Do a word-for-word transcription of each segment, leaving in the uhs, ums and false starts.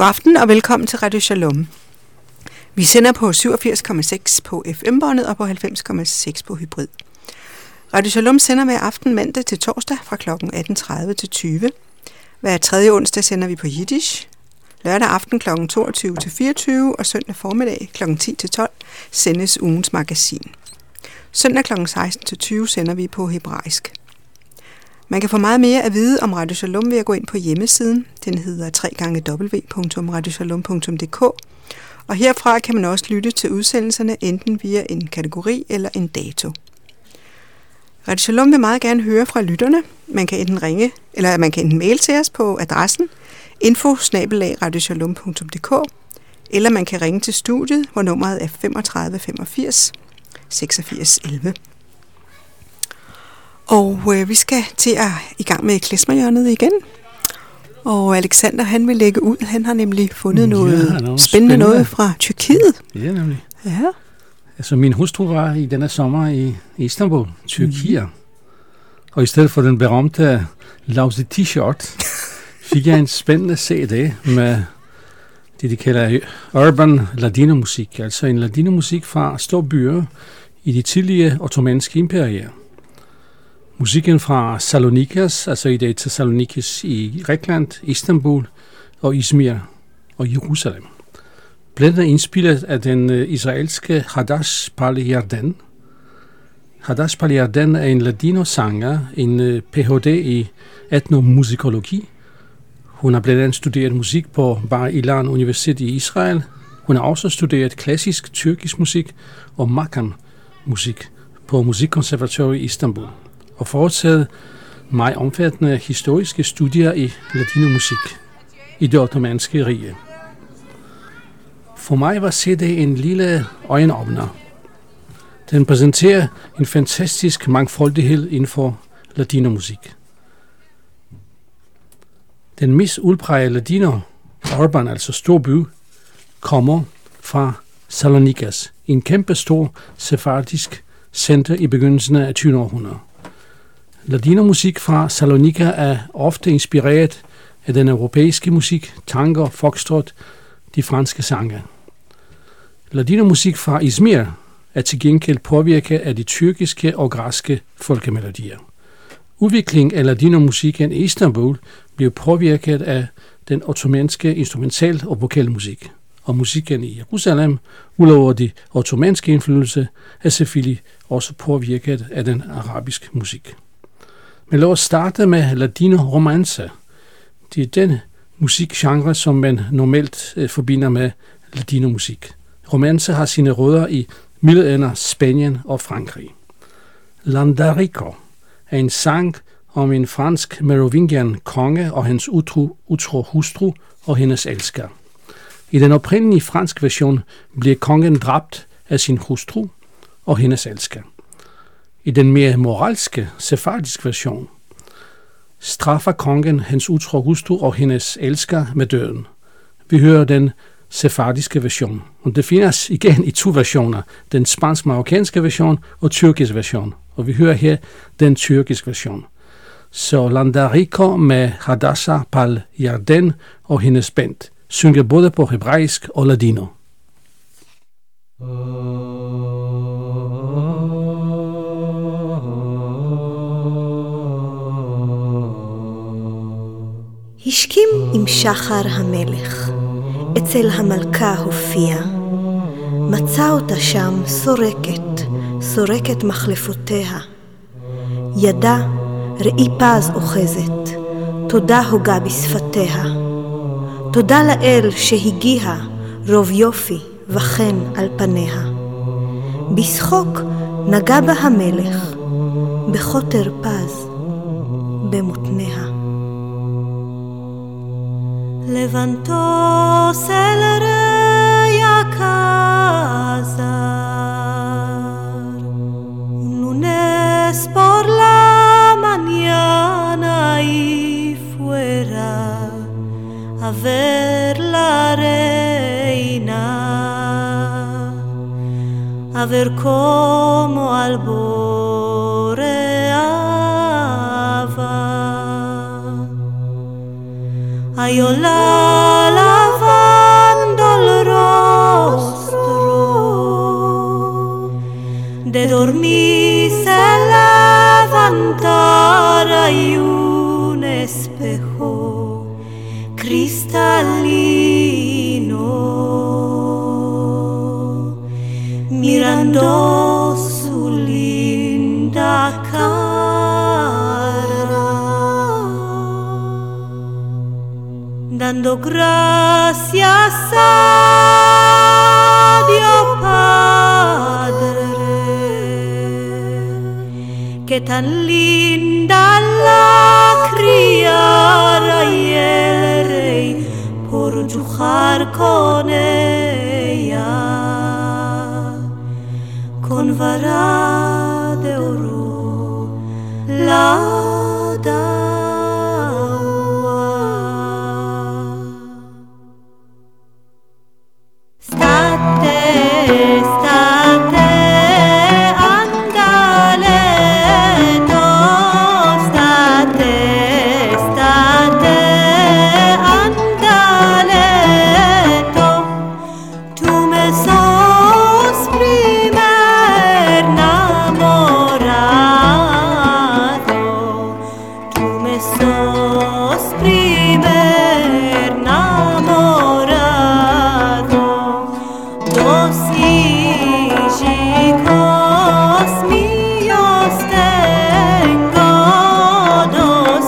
God aften og velkommen til Radio Shalom. Vi sender på syvogfirs komma seks på F M-båndet og på halvfems komma seks på hybrid. Radio Shalom sender hver aften mandag til torsdag fra klokken atten tredive til tyve. Hver tredje onsdag sender vi på Yiddish. Lørdag aften klokken toogtyve til fireogtyve og søndag formiddag klokken ti til tolv sendes ugens magasin. Søndag klokken seksten til tyve sender vi på hebraisk. Man kan få meget mere at vide om Radio Shalom ved at gå ind på hjemmesiden. Den hedder w w w punktum radio shalom punktum d k. Og herfra kan man også lytte til udsendelserne enten via en kategori eller en dato. Radio Shalom vil meget gerne høre fra lytterne. Man kan enten ringe, eller man kan enten mail til os på adressen info bindestreg radio shalom punktum d k, eller man kan ringe til studiet, hvor nummeret er femogtredive femogfirs seksogfirs elleve. Og øh, vi skal til at i gang med klezmerhjørnet igen. Og Alexander, han vil lægge ud. Han har nemlig fundet noget, ja, noget spændende, spændende noget fra Tyrkiet. Ja, nemlig. Ja. Altså, min hustru var i denne sommer i Istanbul, Tyrkiet. Mm. Og i stedet for den berømte lousy t-shirt, fik jeg en spændende C D med det, de kalder urban ladinomusik. Altså en ladinomusik fra store byer i de tidlige ottomanske imperier. Musikken fra Salonikas, altså i dag Thessalonikis i Grækenland, Istanbul og Izmir og Jerusalem. Blandt andet indspillet af den israelske Hadash Pal-Yarden. Hadash Pal-Yarden er en ladino-sanger, en P H D i etnomusikologi. Hun har blandt andet studeret musik på Bar Ilan Universitet i Israel. Hun har også studeret klassisk tyrkisk musik og makam-musik på Musikkonservatoriet i Istanbul og foretaget meget omfattende historiske studier i ladinomusik i det ottomanske rige. For mig var C D en lille øjenåbner. Den præsenterer en fantastisk mangfoldighed inden for ladinomusik. Den mest udprægede ladino, urban, altså storby, kommer fra Salonikas, en kæmpe stor sefardisk center i begyndelsen af tyvende århundrede. Ladinomusik fra Salonika er ofte inspireret af den europæiske musik, tango, foxtrot, de franske sange. Ladinomusik fra Izmir er til gengæld påvirket af de tyrkiske og græske folkemelodier. Udviklingen af ladinomusikken i Istanbul blev påvirket af den ottomanske instrumental- og vokalmusik. Og musikken i Jerusalem, udover de ottomanske indflydelse, er selvfølgelig også påvirket af den arabiske musik. Men lad os starte med ladino-romance. Det er den musikgenre, som man normalt eh, forbinder med ladinomusik. Romance har sine rødder i middelalder Spanien og Frankrig. Landarico er en sang om en fransk merovingian konge og hans utro, utro hustru og hendes elsker. I den oprindelige franske version bliver kongen dræbt af sin hustru og hendes elsker. I den mere moralske, sefardiske version straffer kongen hans utro hustru og hendes elsker med døden. Vi hører den sefardiske version, og det findes igen i to versioner, den spansk-marokkanske version og tyrkisk version, og vi hører her den tyrkiske version. Så Landarico med Hadasha Pal-Yarden og hendes band synger både på hebraisk og ladino. השכים עם שחר המלך, אצל המלכה הופיע, מצא אותה שם סורקת, סורקת מחלפותיה. ידה ראי פז אוחזת, תודה הוגה בשפתיה. תודה לאל שהגיע רוב יופי וחן על פניה. בשחוק נגע בה המלך, בחוטר פז במותניה. Levantóse el rey a cazar un lunes por la mañana y fuera a ver la reina, a ver cómo alboreaba. Ay, hola, la de dormir se levantara y un espejo cristalino, mirando su linda cara, dando gracias a Dios Padre, que tan linda la criara y el rey por jugar con ella con vara de oro la daba. State, state, andaleto, state, state, andaleto, tu me sos primer namorado, tu me sos primer namorado, dos hijos míos tengo, dos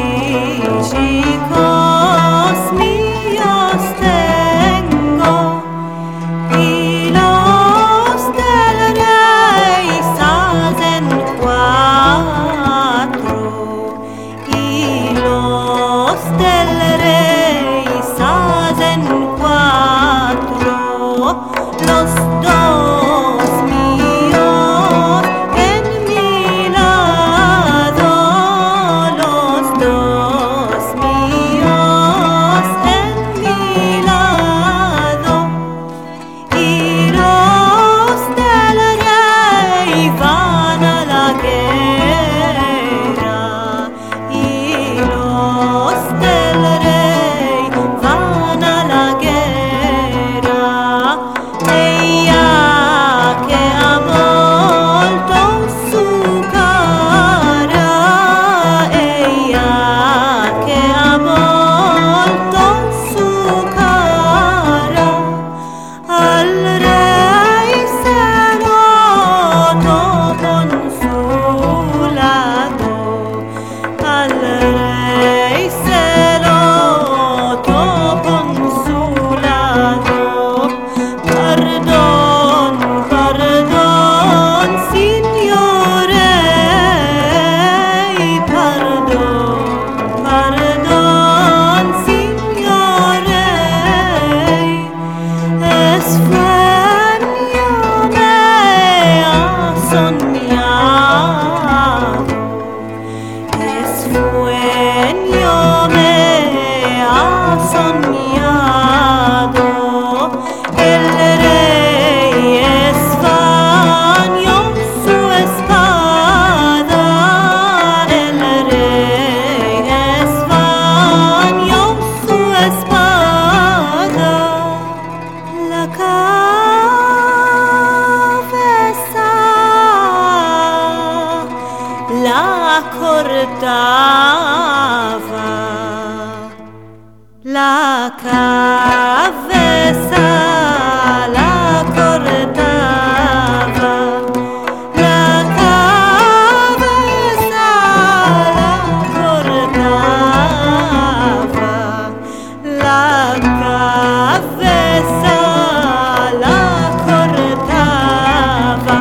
hijos míos tengo, y los del rey hacen cuatro, y los del rey hacen cuatro, los dos míos en mi lado, los dos míos en mi lado, y los del rey van a la guerra, y los del rey van a la guerra. Ella que ha molto su cara, ella que ha molto su cara, al rey se notò con su lado, al rey se notò con su lado. Pardon, pardon, signore, pardon, pardon, signore, es sueño me ha soñado, es sueño me ha soñado, el rey esfañó su espada, el rey esfañó su espada, la cabeza la cortaba, la cabeza la cortaba, la cabeza la cortaba, la cabeza la cortaba.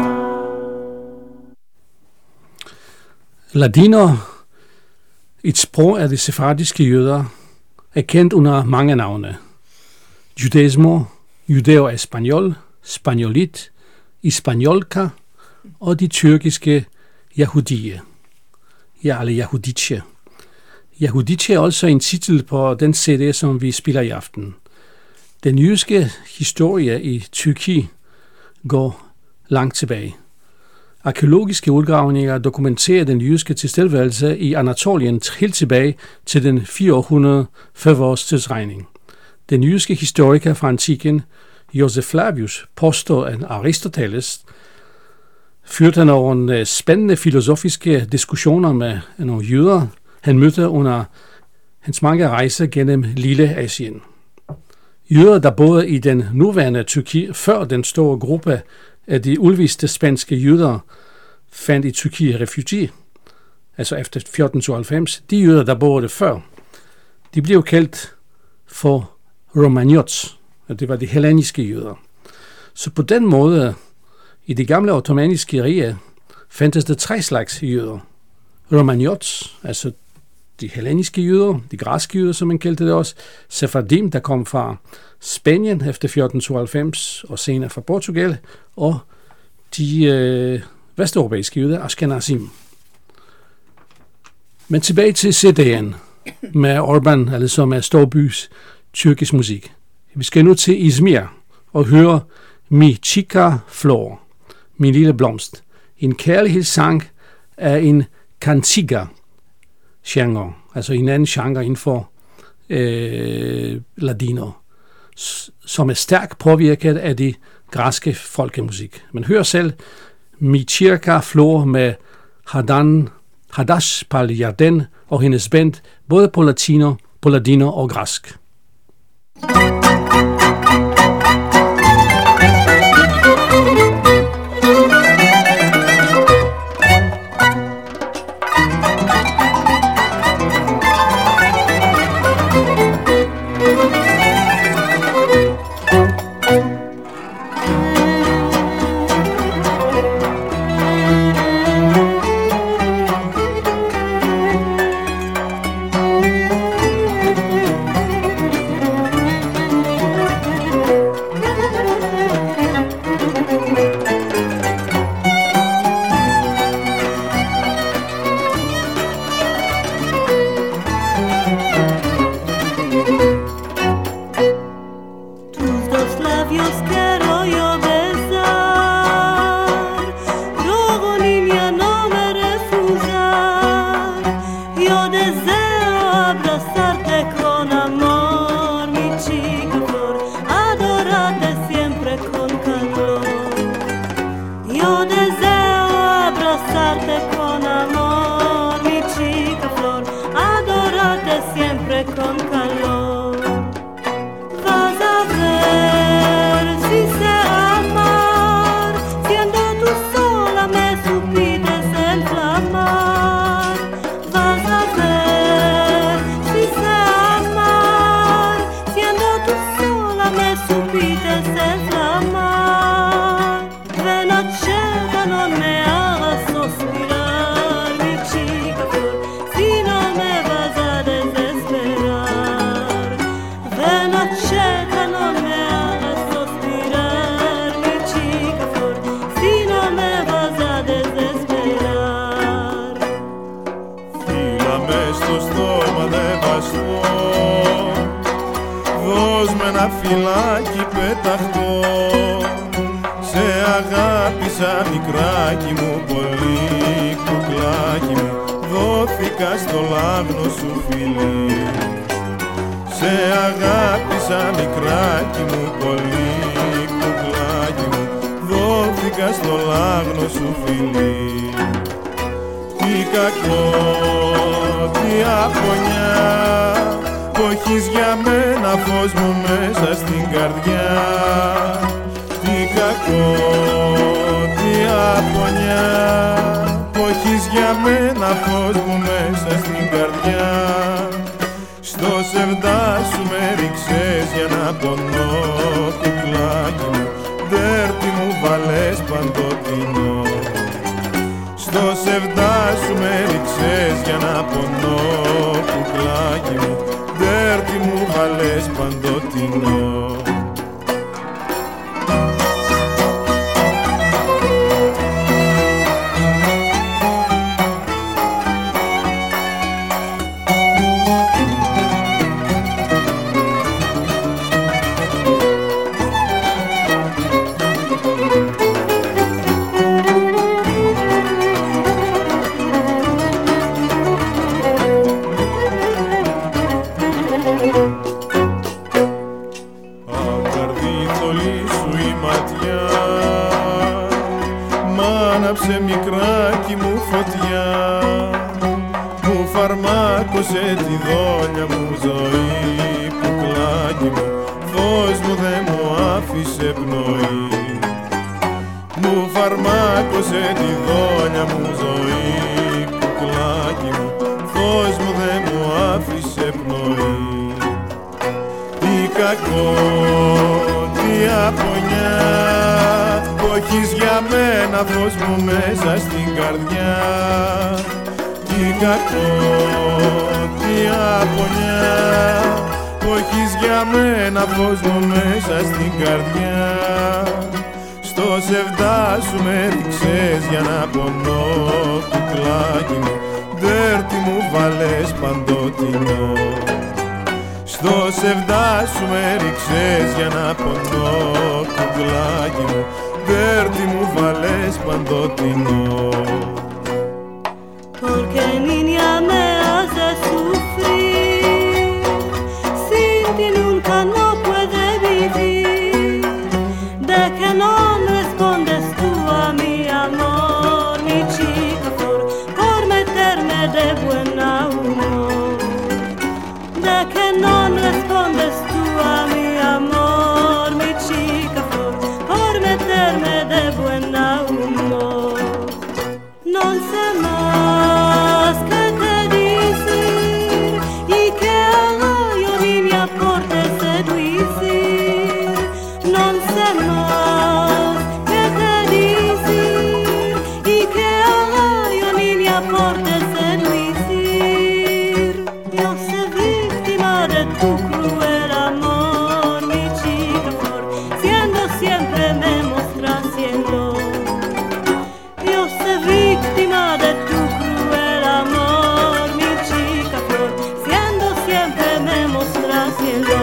Ladiner, et sprog af de sefardiske jøder, er kendt under mange navne. Judaismo, judæo-espanjol, spanjolit, hispanjolka og de tyrkiske Yahudie. Ja, eller Yahudice. Yahudice er også en titel på den C D, som vi spiller i aften. Den jødiske historie i Tyrkiet går langt tilbage. Arkeologiske udgravninger dokumenterer den jødiske tilstedeværelse i Anatolien helt tilbage til den fire hundrede før vores tidsregning. Den jødiske historiker fra antikken, Josef Flavius, påstår, at Aristoteles førte nogle spændende filosofiske diskussioner med nogle jøder, han mødte under hans mange rejser gennem Lille Asien. Jøder, der boede i den nuværende Tyrkiet før den store gruppe af de udviste spanske jøder fandt i Tyrkiet refugi, altså efter fjorten tooghalvfems. De jøder, der boede før, de blev kaldt for Romaniots, og det var de helleniske jøder. Så på den måde, i det gamle ottomaniske rige, fandtes der tre slags jøder. Romaniots, altså de helleniske jøder, de græske jøder, som man kaldte det også, Sephardim, der kom fra Spanien efter fjorten tooghalvfems, og senere fra Portugal, og de øh, vesteuropæiske jøder, Ashkenazim. Men tilbage til C D'en med Orban, altså med storbys tyrkisk musik. Vi skal nu til Izmir og høre Mi Chica Flor, min lille blomst. En kærlighedssang af en cantiga-genre, altså en anden genre inden for øh, ladino, som er stærkt påvirket af de græske folkemusik. Man hører selv Mi Chica Flor med Hadan, Hadash Paljarden og hendes band, både på latino, på ladino og græsk. Φυλάκι πεταχτώ, σε αγάπησα μικράκι μου, πολύ κουκλάκι μου, δόθηκα στο λάγνο σου φιλί. Σε αγάπησα μικράκι μου, πολύ κουκλάκι μου, δόθηκα στο λάγνο σου φιλί. Τι κακό, τι αφωνιά, που έχεις για μένα φως μου μέσα στην καρδιά. Τι κακό, τι απονιά, που έχεις για μένα φως μου μέσα στην καρδιά. Στο σεβδά σου με ρίξες για να πονώ, κουκλάκι μου, ντέρτι μου βάλες παντοτινό. Στο σεβδά σου με ρίξες για να πονώ, κουκλάκι μου, ντέρτι μου βάλες παντοτινό. φαρμάκωσε τη δόλια μου ζωή, κουκλάκι μου, φως μου δεν μου άφησε πνοή. Μου φαρμάκωσε τη δόλια μου ζωή, κουκλάκι μου, φως μου δεν μου άφησε πνοή. Τι κακό, τι απονιά, που έχεις για μένα φως μου μέσα στην καρδιά. Τι κακό, τι απονιά, που έχεις για μένα φως μου μέσα στην καρδιά. Στο σεβδά σου με ρίξες για να πονώ, κουκλάκι μου, ντέρτι μου βάλες παντοτινό. Στο σεβδά σου με ρίξες για να πονώ, κουκλάκι μου, ντέρτι μου βάλες παντοτινό. Porque niña me hace sufrir, sin ti nunca no puede vivir. De que no respondes tú a mi amor, mi chica flor, por meterme de buen humor. De que no respondes tú a mi amor, mi chica flor, por meterme de buen humor. Non sé más que te decir y que haga yo niña por te seducir. Non sé más que te decir y que haga yo niña por te seducir. Yo soy víctima de tu cruel amor, mi chica flor, siendo siempre me mostras siendo. Yo soy víctima de tu cruel amor, mi chica flor, siendo siempre me mostras siendo.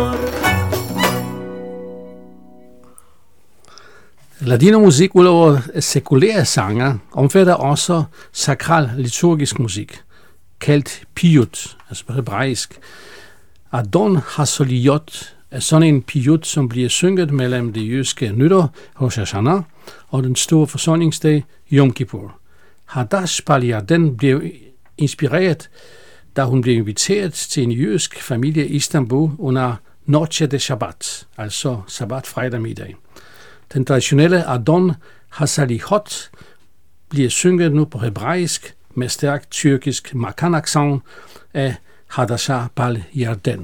Ladino-musik udover sekulære sanger omfatter også sakral liturgisk musik, kaldt piyut, altså på hebraisk. Adon Hasoliot er sådan en piyut, som bliver synget mellem det jødiske nytår, Rosh Hashanah, og den store forsoningsdag, Yom Kippur. Hadash Bal-Yarden blev inspireret, da hun blev inviteret til en jødisk familie i Istanbul under Noche de Shabbat, altså Sabbat fredag middag. Den traditionelle Adon Hasalihot bliver synget nu på hebraisk med stærk tyrkisk makan-accent af Hadasha Bal-Yarden.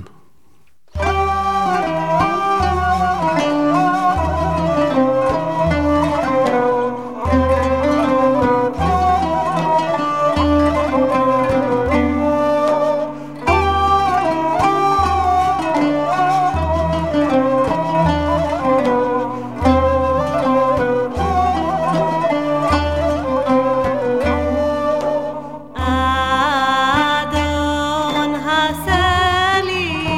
Adon Haseli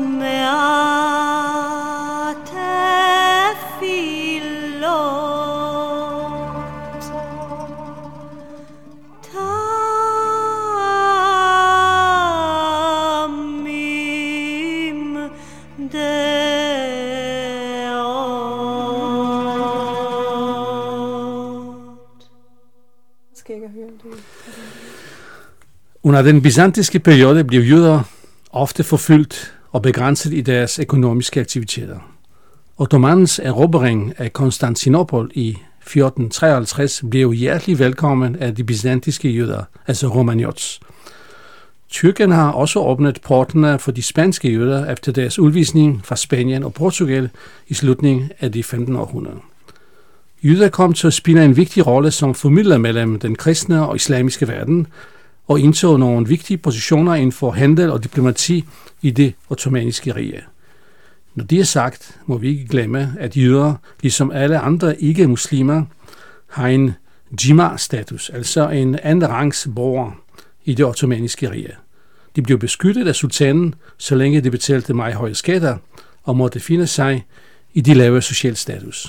Under den byzantinske periode blev jøder ofte forfulgt og begrænset i deres økonomiske aktiviteter. Ottomanens erobring af Konstantinopel i fjorten treoghalvtreds blev hjertelig velkommen af de byzantinske jøder, altså romaniots. Tyrken har også åbnet portene for de spanske jøder efter deres udvisning fra Spanien og Portugal i slutningen af det femtende århundrede. Jøder kom til at spille en vigtig rolle som formidler mellem den kristne og islamiske verden, og indtog nogle vigtige positioner inden for handel og diplomati i det ottomanske rige. Når det er sagt, må vi ikke glemme, at jøder, ligesom alle andre ikke-muslimer, har en jima-status, altså en anden rangs borger i det ottomanske rige. De blev beskyttet af sultanen, så længe de betalte meget høje skatter, og måtte finde sig i de lave social status.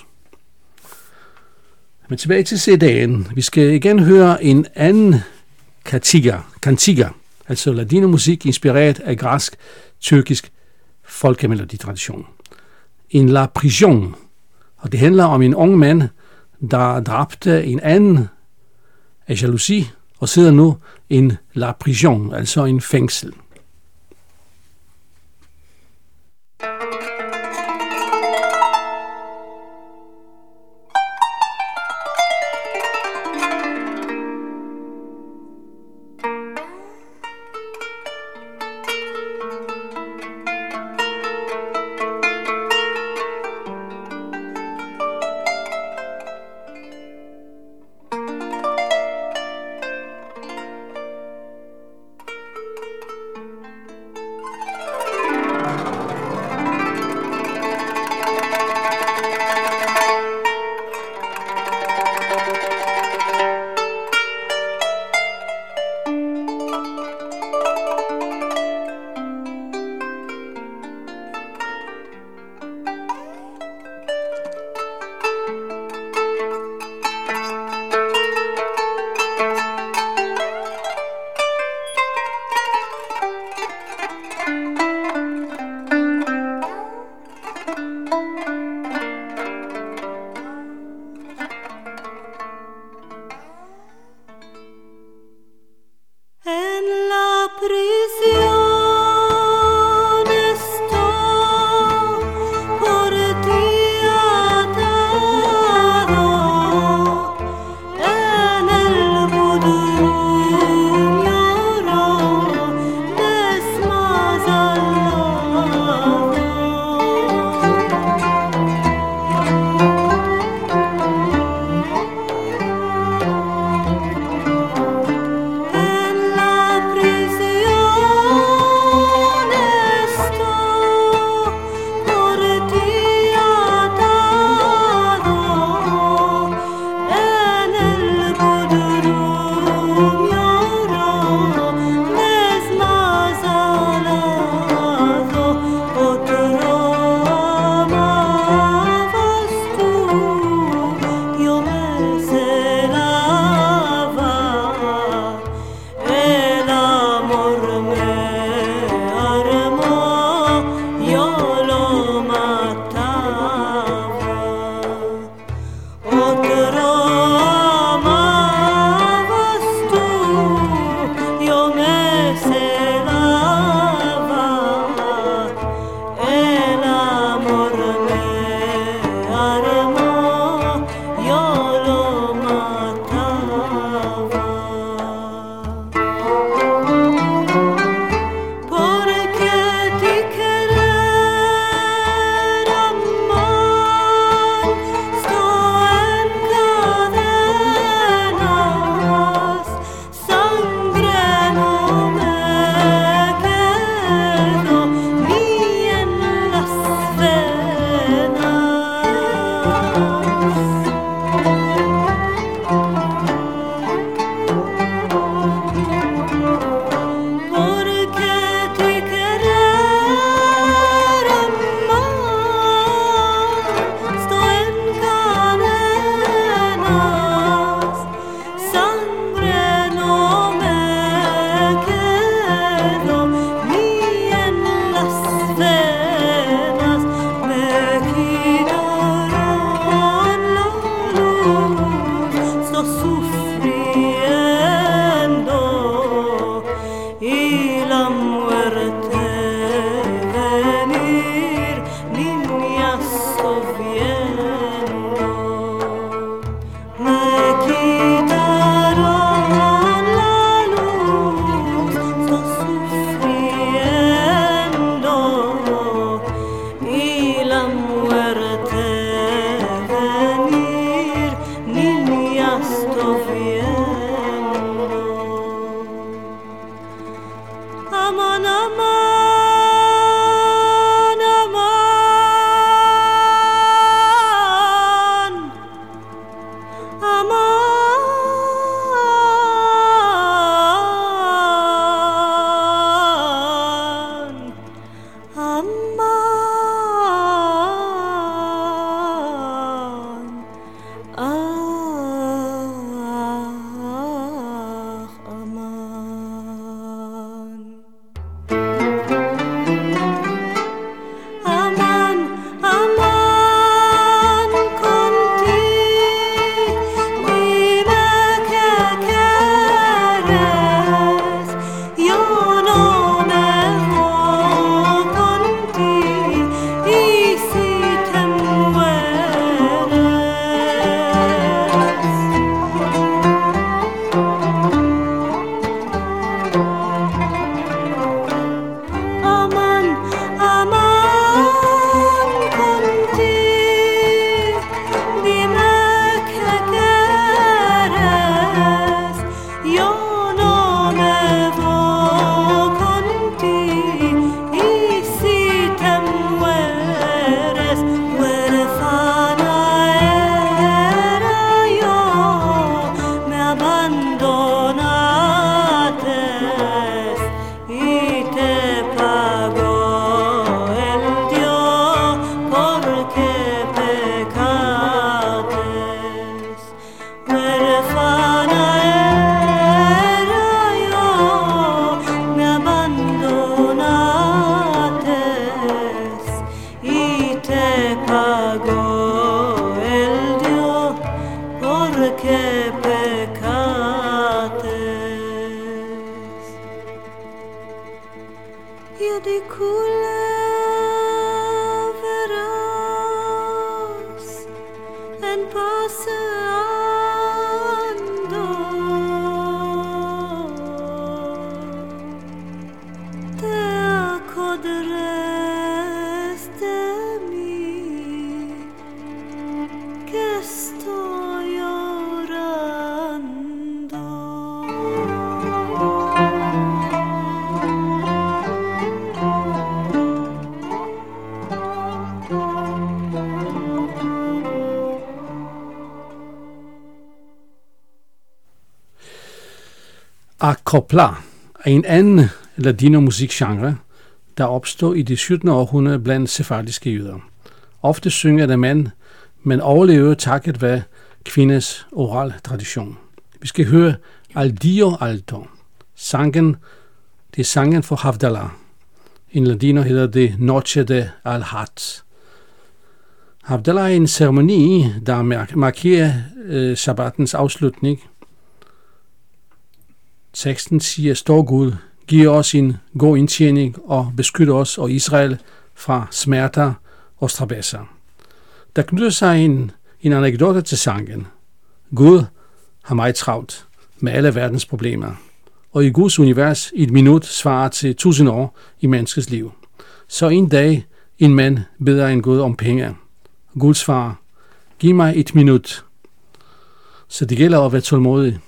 Men tilbage til C D'en. Vi skal igen høre en anden kantiga, kantiga, altså ladinomusik inspireret af græsk-tyrkisk folkemeloditradition. En La Prison, og det handler om en ung mand, der dræbte en anden af jalousi, og sidder nu en La Prison, altså en fængsel. A copla er en anden ladino-musikgenre, der opstod i det syttende århundrede blandt sefardiske jøder. Ofte synger der mand, men overlever takket være kvinders oral tradition. Vi skal høre Al Dio Alto. Sangen, det er sangen for Havdalah. I ladino hedder det Noche de Al-Hajj. Havdalah er en ceremoni, der markerer øh, sabbatens afslutning. Teksten siger, stor Gud, giv os en god indtjening og beskyt os og Israel fra smerter og strabasser. Der knytter sig en, en anekdote til sangen. Gud har meget travlt med alle verdens problemer, og i Guds univers i et minut svarer til tusind år i menneskets liv. Så en dag en mand beder en Gud om penge. Gud svarer, giv mig et minut. Så det gælder at være tålmodig.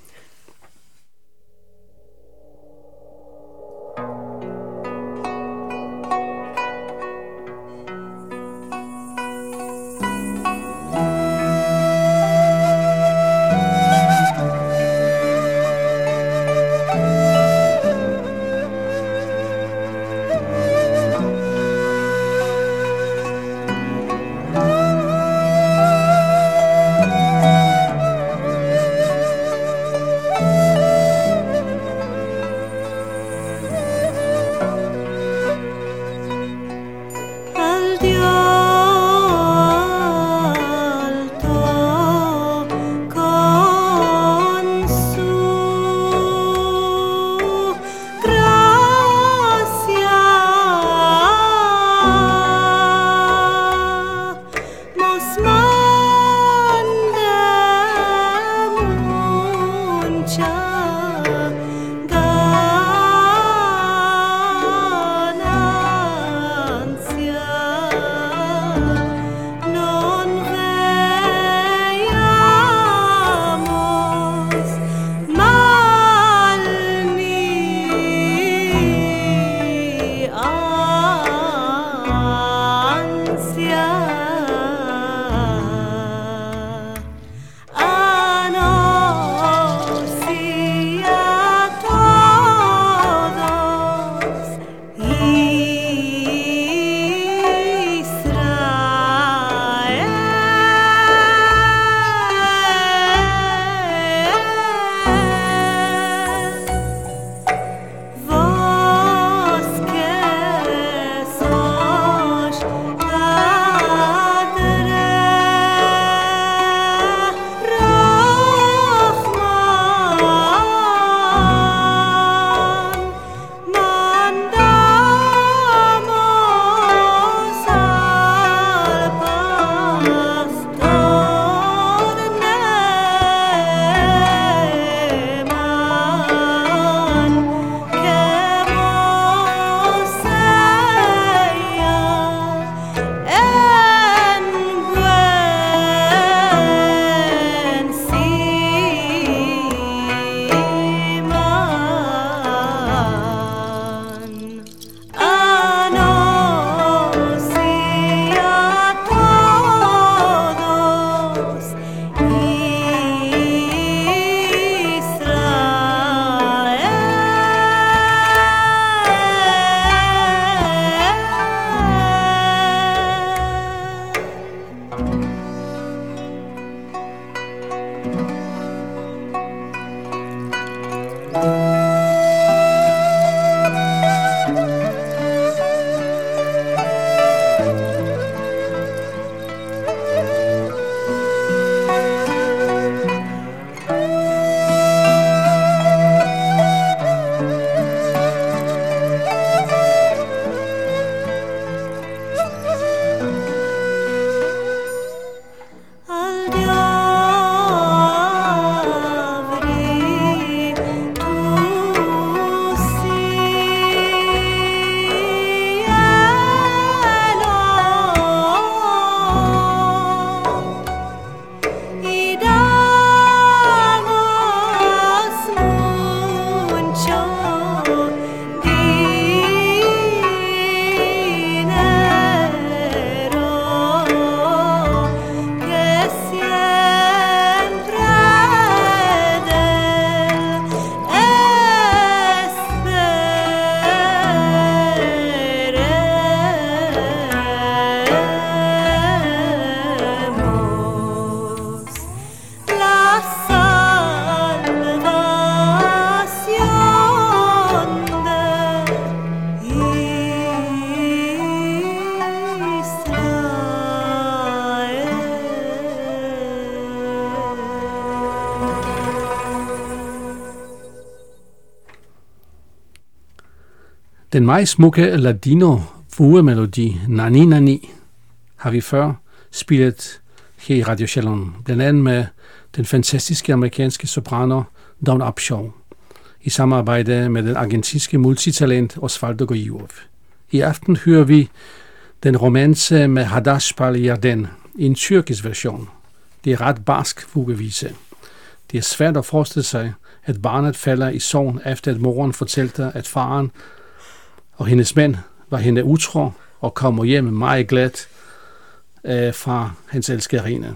Den meget smukke ladino-vugemelodi Nani Nani har vi før spillet her i Radio Shalom, blandt andet med den fantastiske amerikanske soprano Dawn Upshaw, i samarbejde med den argentinske multitalent Osvaldo Goyurov. I aften hører vi den romanse med Hadash Pal Yarden i en tyrkisk version. Det er ret barsk vugevise. Det er svært at forestille sig, at barnet falder i sorg efter at moren fortalte, at faren og hendes mænd var hende utro og kommer hjem meget glad øh, fra hans elskerinde.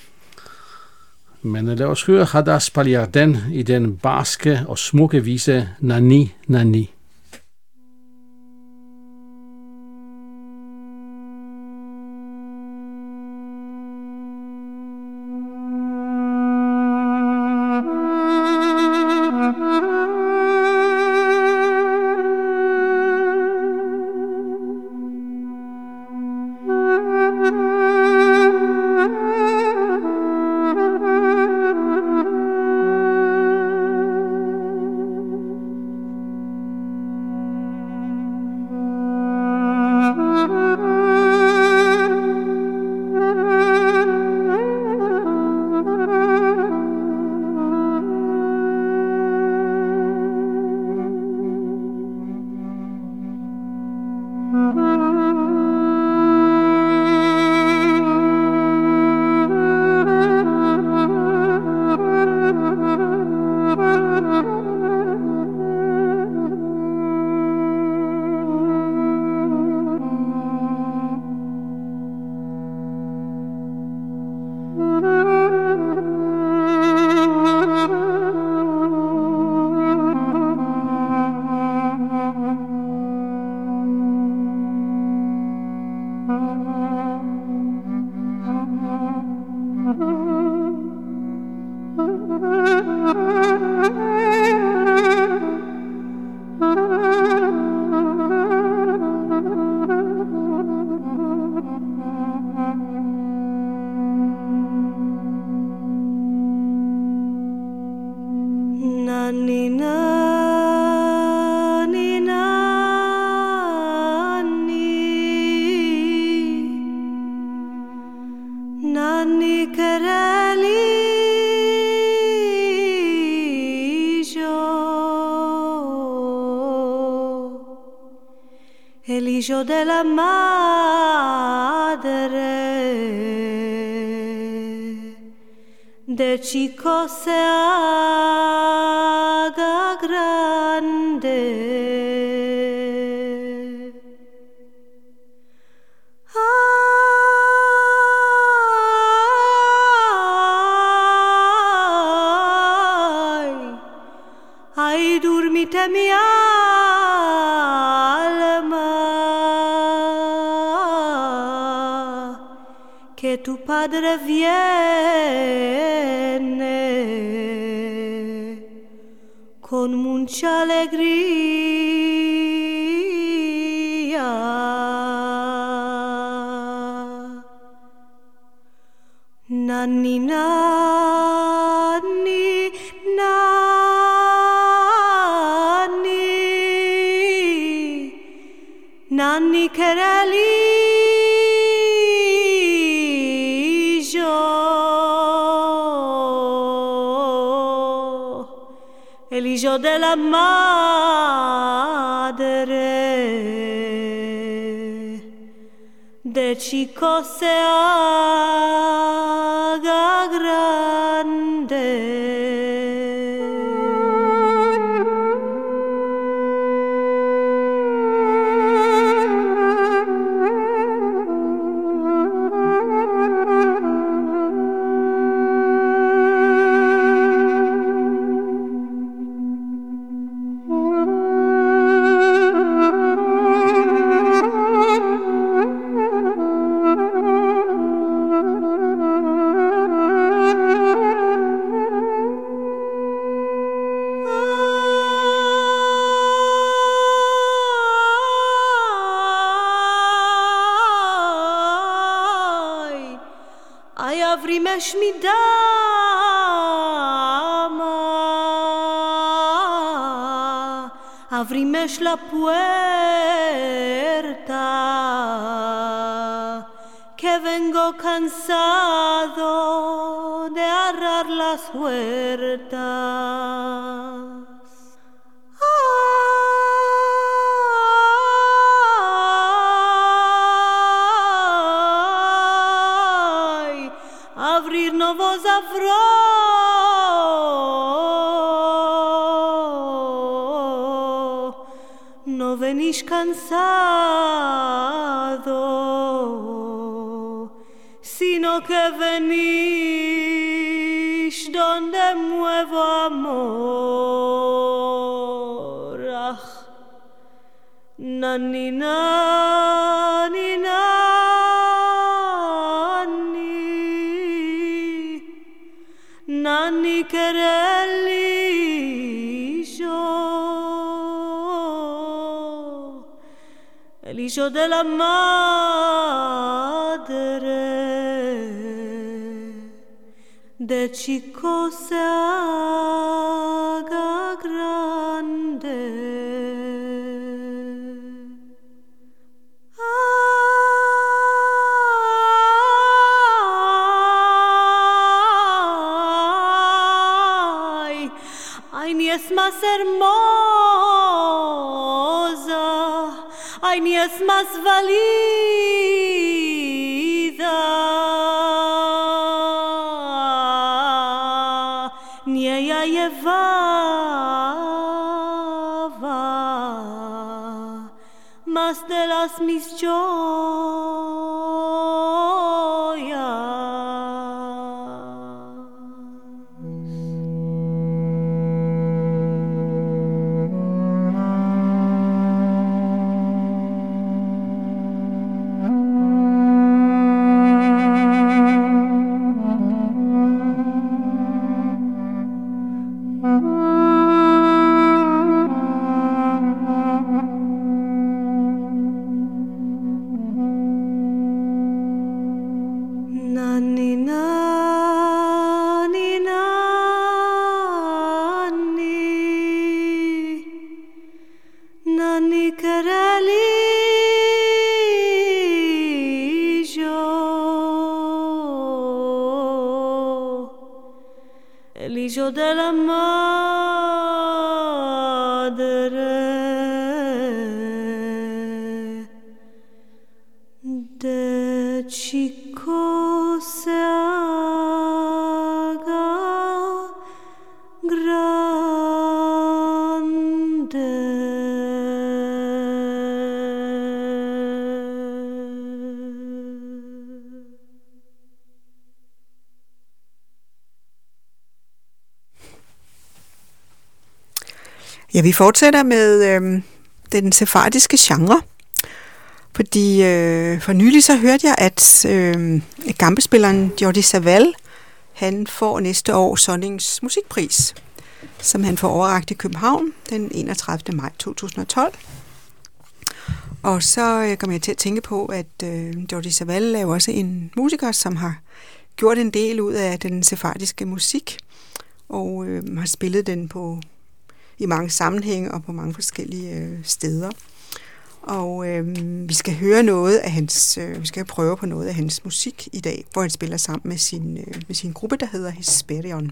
Men lad os høre Hadash Pal Yarden i den barske og smukke vise Nani Nani. El hijo de la madre de chico se haga grande. Ay, ay, dormite mi che tu padre viene con mucha alegría. Nanni, nanni, nanni, nanni Kereli. El hijo de la madre de chico se haga grande. Vrimesh mi dama, Abrime la puerta, que vengo cansado de arrar las huertas. Ay, abrir no vos abro. No venís cansado, sino que venís donde muevo amor. Ah, nani, nani, nani, nani querelillo. El hijo de la madre de chico se haga grande. Ay, ay, ni es más hermosa, ay, ni es más valida, ni ella llevaba más de las mis joyas. Nani, nani, nani, nani querelillo. El hijo de la madre de chico se haga grande. Ja, vi fortsætter med øh, den sefardiske genre. Fordi øh, for nylig så hørte jeg, at øh, gambespilleren Jordi Savall, han får næste år Sonnings musikpris, som han får overrakt i København den enogtredivte maj to tusind og tolv. Og så øh, kom jeg til at tænke på, at øh, Jordi Savall er jo også en musiker, som har gjort en del ud af den sefardiske musik, og øh, har spillet den på i mange sammenhænge og på mange forskellige øh, steder. Og øh, vi skal høre noget af hans, øh, vi skal prøve på noget af hans musik i dag, hvor han spiller sammen med sin, øh, med sin gruppe, der hedder Hesperion.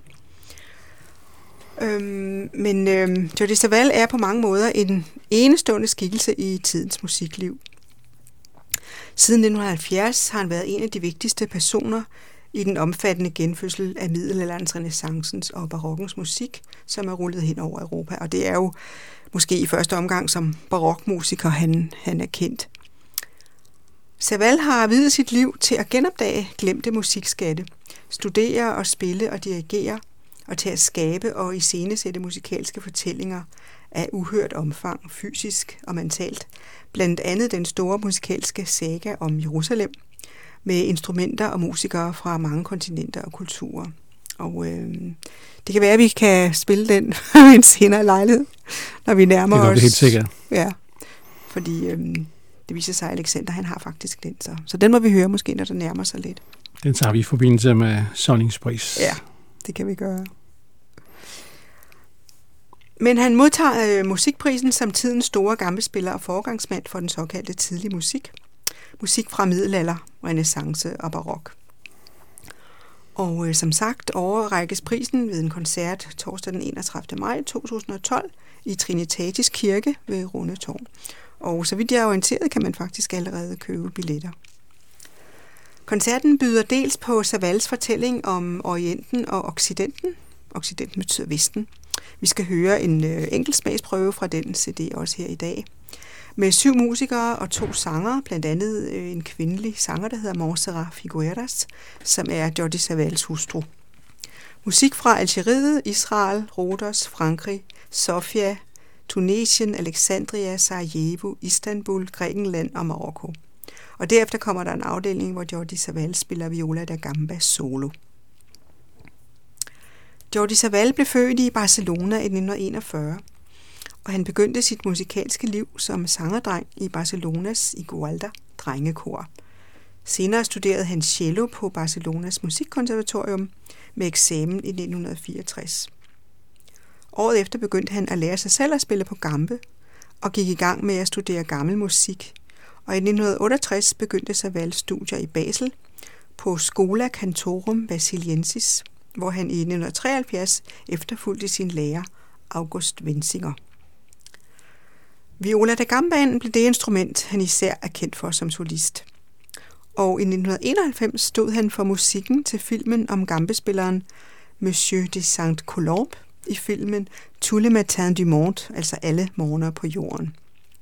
Øhm, men øh, Jordi Savall er på mange måder en enestående skikkelse i tidens musikliv. Siden nitten halvfjerds har han været en af de vigtigste personer i den omfattende genfødsel af middelalderens, renæssancens og barokkens musik, som er rullet hen over Europa. Og det er jo måske i første omgang som barokmusiker, han, han er kendt. Savall har viet sit liv til at genopdage glemte musikskatte, studere og spille og dirigere, og til at skabe og iscenesætte musikalske fortællinger af uhørt omfang, fysisk og mentalt, blandt andet den store musikalske saga om Jerusalem, med instrumenter og musikere fra mange kontinenter og kulturer. Og øh, det kan være, at vi kan spille den en senere lejlighed, når vi nærmer os. Det er helt sikkert. Ja, fordi øh, det viser sig, at Alexander han har faktisk den. Så, så den må vi høre måske, når der nærmer sig lidt. Den tager vi i forbindelse med Sonnings pris. Ja, det kan vi gøre. Men han modtager øh, musikprisen som tidens store gambespiller og foregangsmand for den såkaldte tidlige musik. Musik fra middelalder, renæssance og barok. Og øh, som sagt overrækkes prisen ved en koncert torsdag den enogtredivte maj to tusind og tolv i Trinitatis Kirke ved Rundetårn. Og så vidt jeg er orienteret, kan man faktisk allerede købe billetter. Koncerten byder dels på Savals fortælling om Orienten og Occidenten. Occidenten betyder Vesten. Vi skal høre en øh, enkelt smagsprøve fra den C D også her i dag. Med syv musikere og to sangere, blandt andet øh, en kvindelig sanger, der hedder Montserrat Figueras, som er Jordi Savals hustru. Musik fra Algeriet, Israel, Rhodos, Frankrig, Sofia, Tunesien, Alexandria, Sarajevo, Istanbul, Grækenland og Marokko. Og derefter kommer der en afdeling, hvor Jordi Savall spiller viola da gamba solo. Jordi Savall blev født i Barcelona i nitten enogfyrre, og han begyndte sit musikalske liv som sangerdreng i Barcelonas Igualda drengekor. Senere studerede han cello på Barcelonas musikkonservatorium med eksamen i nitten fireogtres. Året efter begyndte han at lære sig selv at spille på gambe og gik i gang med at studere gammel musik. Og i nitten otteogtres begyndte Savall studier i Basel på Schola Cantorum Basiliensis, hvor han i nitten treoghalvfjerds efterfulgte sin lærer August Wenzinger. Viola da gambaen blev det instrument, han især er kendt for som solist. Og i nitten enoghalvfems stod han for musikken til filmen om gambespilleren Monsieur de Saint-Colombe i filmen Tous les matins du monde, altså alle morgener på jorden.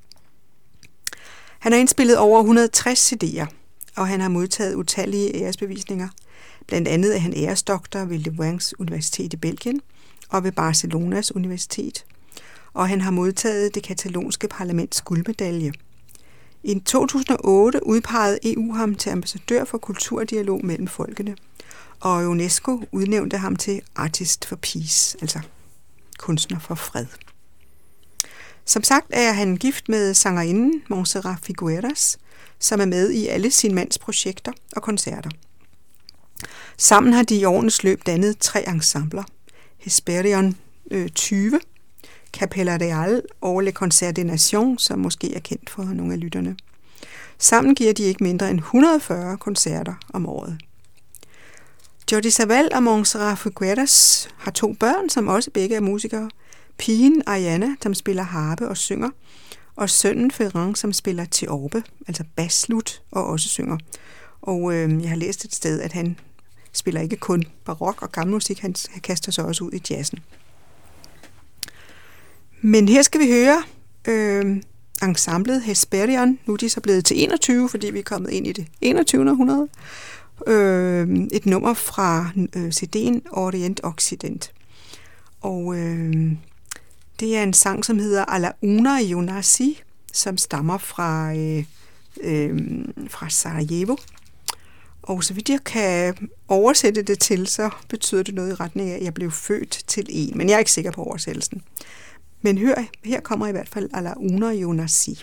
Han har indspillet over et hundrede og tres C D'er, og han har modtaget utallige æresbevisninger. Blandt andet er han æresdoktor ved Louvains Universitet i Belgien og ved Barcelonas Universitet, og han har modtaget det katalonske parlaments guldmedalje. I to tusind og otte udpegede E U ham til ambassadør for kulturdialog mellem folkene, og UNESCO udnævnte ham til Artist for Peace, altså kunstner for fred. Som sagt er han gift med sangerinden Montserrat Figueras, som er med i alle sin mands projekter og koncerter. Sammen har de i årenes løb dannet tre ensembler: Hesperion øh, tyve, Capella Real og Le Concert des Nations, som måske er kendt for nogle af lytterne. Sammen giver de ikke mindre end et hundrede og fyrre koncerter om året. Jordi Savall og Montserrat Figueras har to børn, som også begge er musikere. Pigen Ariana, som spiller harpe og synger, og sønnen Ferran, som spiller theorbe, altså baslut, og også synger. Og øh, jeg har læst et sted, at han spiller ikke kun barok og gammel musik, han kaster sig også ud i jazzen. Men her skal vi høre øh, ensemblet Hesperion. Nu er de så blevet til enogtyve, fordi vi er kommet ind i det enogtyvende århundrede. Øh, et nummer fra øh, C D'en Orient Occident. Og øh, det er en sang, som hedder A la una y una si, som stammer fra, øh, øh, fra Sarajevo. Og så vidt jeg kan oversætte det til, så betyder det noget i retning af, at jeg blev født til en. Men jeg er ikke sikker på oversættelsen. Men hør, her kommer i hvert fald A la una y una si.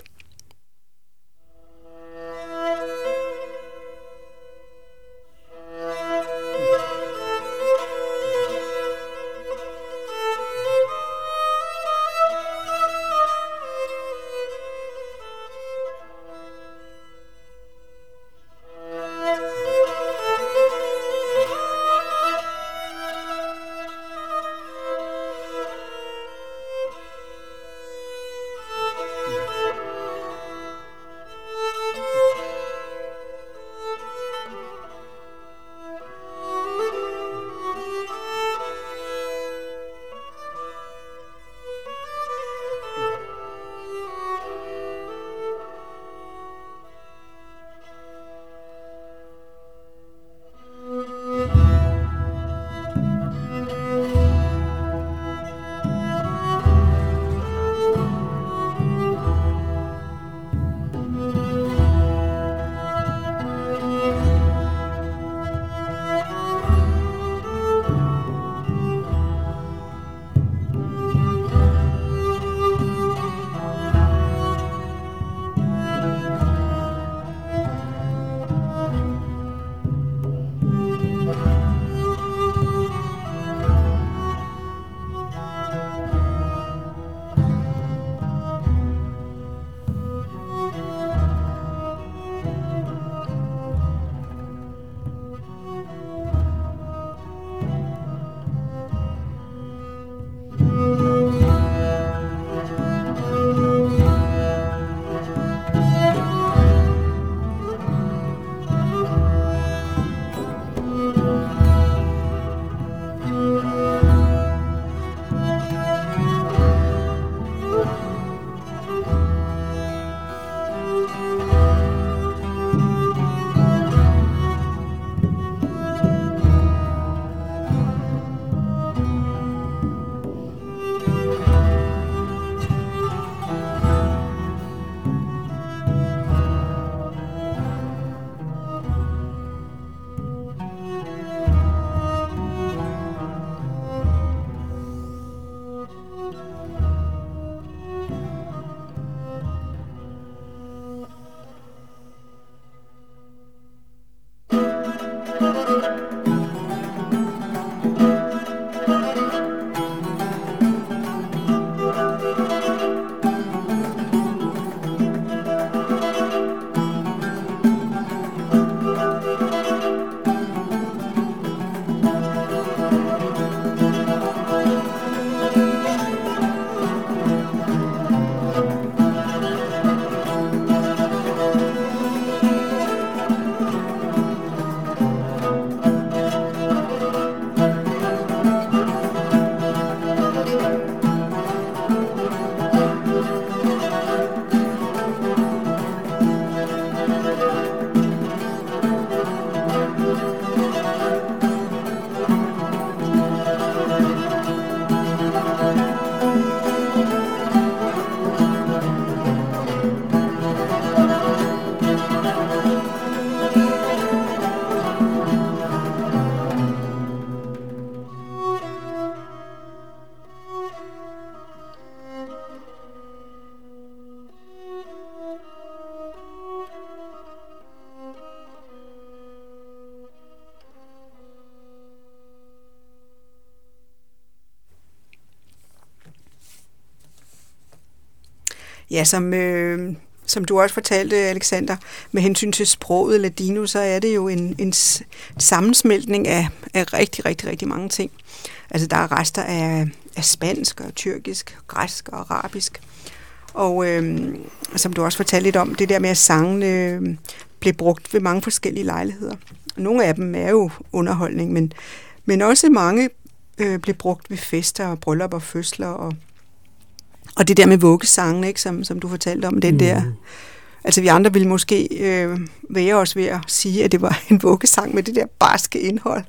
Ja, som, øh, som du også fortalte, Alexander, med hensyn til sproget ladino, så er det jo en, en sammensmeltning af, af rigtig, rigtig, rigtig mange ting. Altså, der er rester af, af spansk og tyrkisk, græsk og arabisk. Og øh, som du også fortalte lidt om, det der med, at sangene øh, blev brugt ved mange forskellige lejligheder. Nogle af dem er jo underholdning, men, men også mange øh, blev brugt ved fester og bryllup og fødsler. Og, og det der med vuggesangene, ikke, som, som du fortalte om, den mm. der. Altså vi andre ville måske øh, være os ved at sige, at det var en vuggesang med det der barske indhold.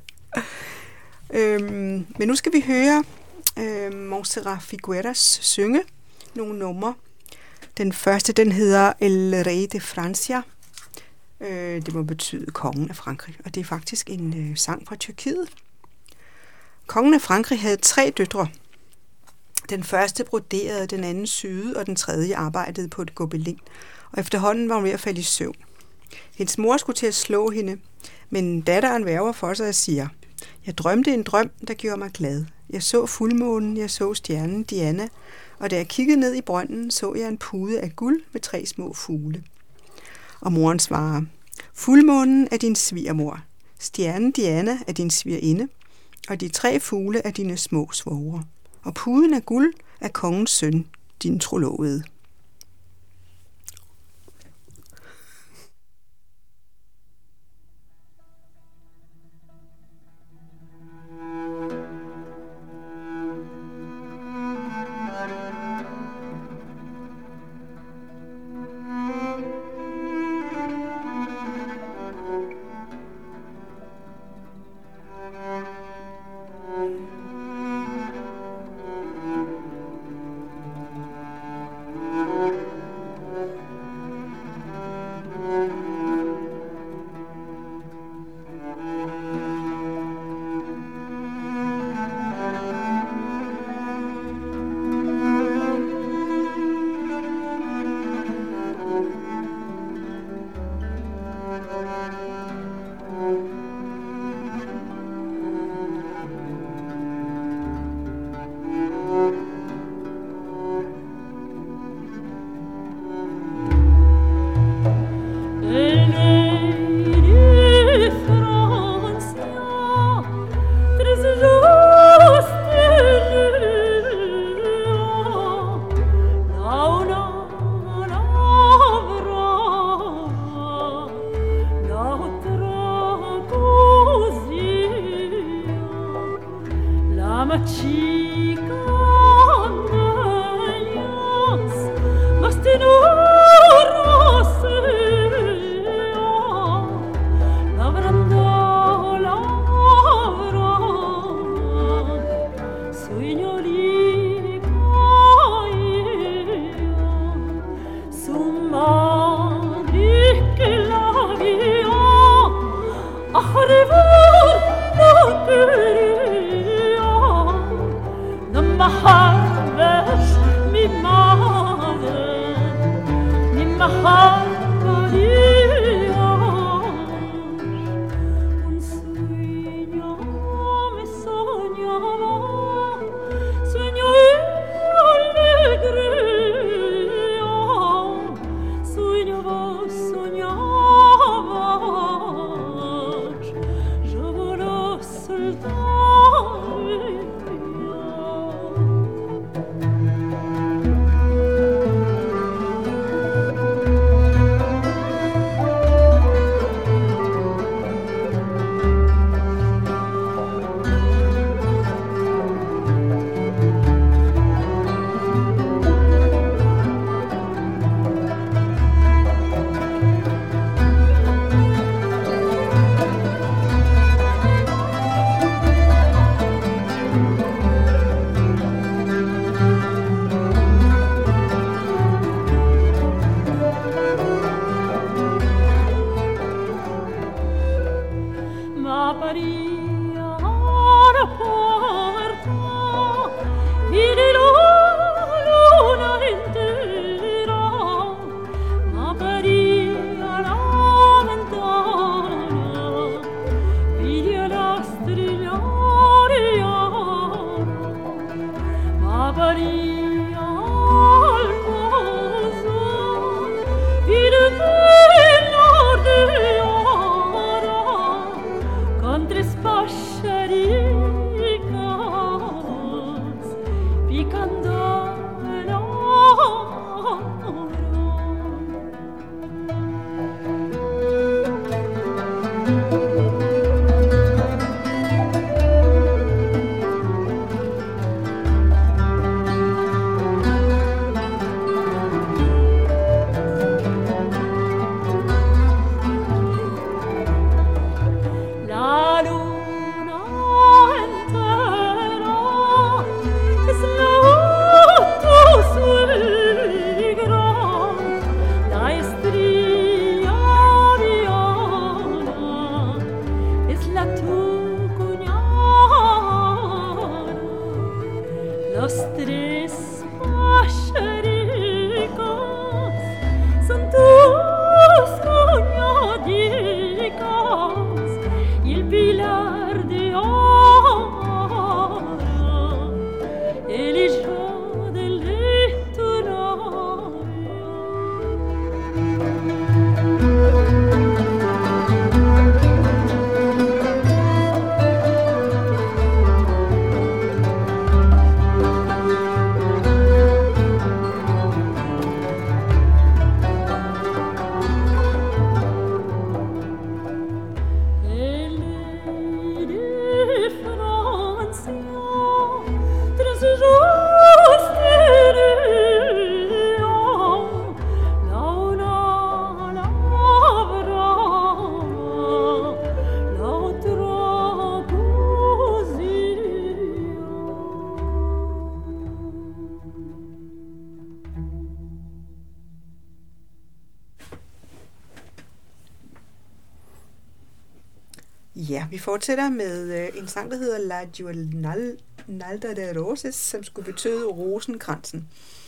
øhm, men nu skal vi høre øh, Montserrat Figueras synge nogle numre. Den første, den hedder El Rey de Francia. Øh, det må betyde kongen af Frankrig, og det er faktisk en øh, sang fra Tyrkiet. Kongen af Frankrig havde tre døtre. Den første broderede, den anden syede, og den tredje arbejdede på et gobelin. Og efterhånden var hun ved at falde i søvn. Hendes mor skulle til at slå hende, men datteren værger for sig og siger: Jeg drømte en drøm, der gjorde mig glad. Jeg så fuldmånen, jeg så stjernen Diana, og da jeg kiggede ned i brønden, så jeg en pude af guld med tre små fugle. Og moren svarer: Fuldmånen er din svigermor, stjernen Diana er din svigerinde, og de tre fugle er dine små svogre. Og puden af guld er kongens søn, din trolovede. Maria al Ja, vi fortsætter med øh, en sang, der hedder La Giornata de Roses, som skulle betyde rosenkransen.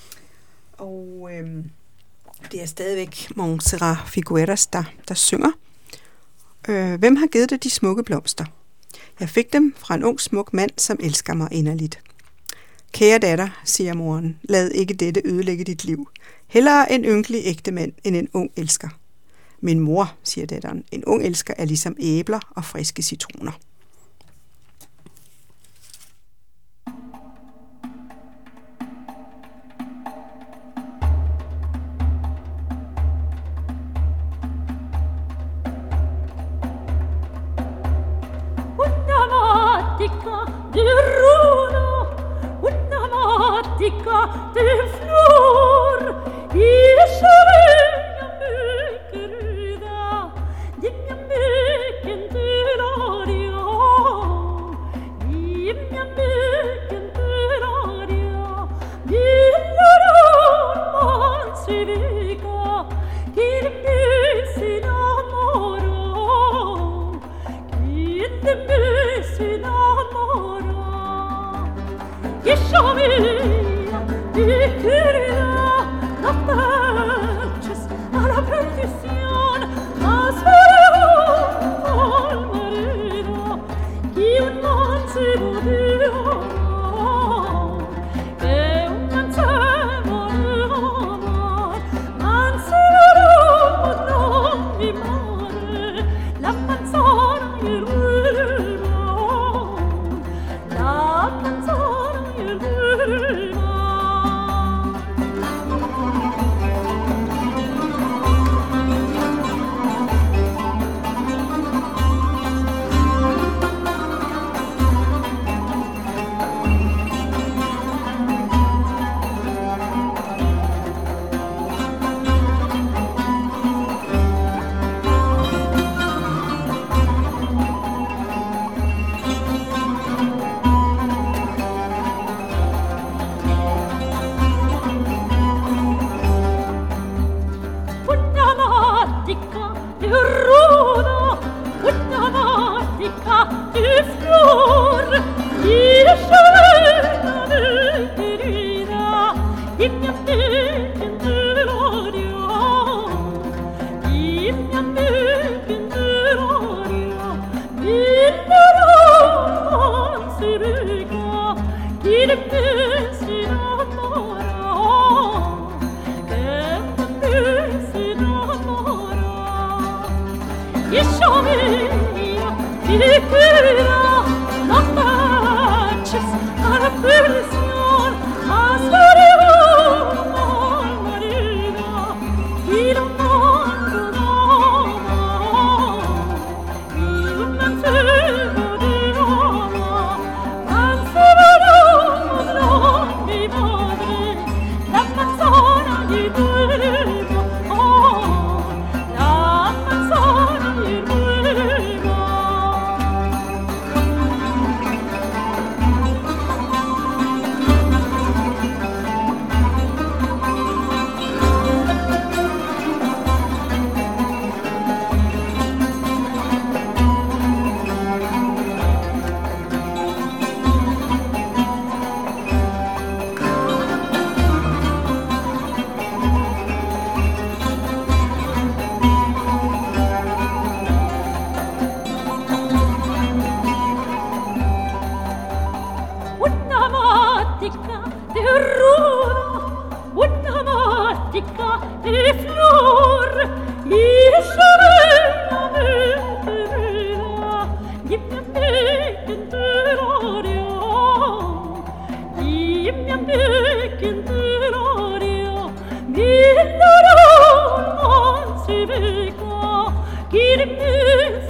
Og øh, det er stadigvæk Montserrat Figueras, der, der synger. Øh, hvem har givet dig de smukke blomster? Jeg fik dem fra en ung smuk mand, som elsker mig inderligt. Kære datter, siger moren, lad ikke dette ødelægge dit liv. Hellere en ynkelig ægte mand end en ung elsker. Min mor, siger datteren, en ung elsker er ligesom æbler og friske citroner.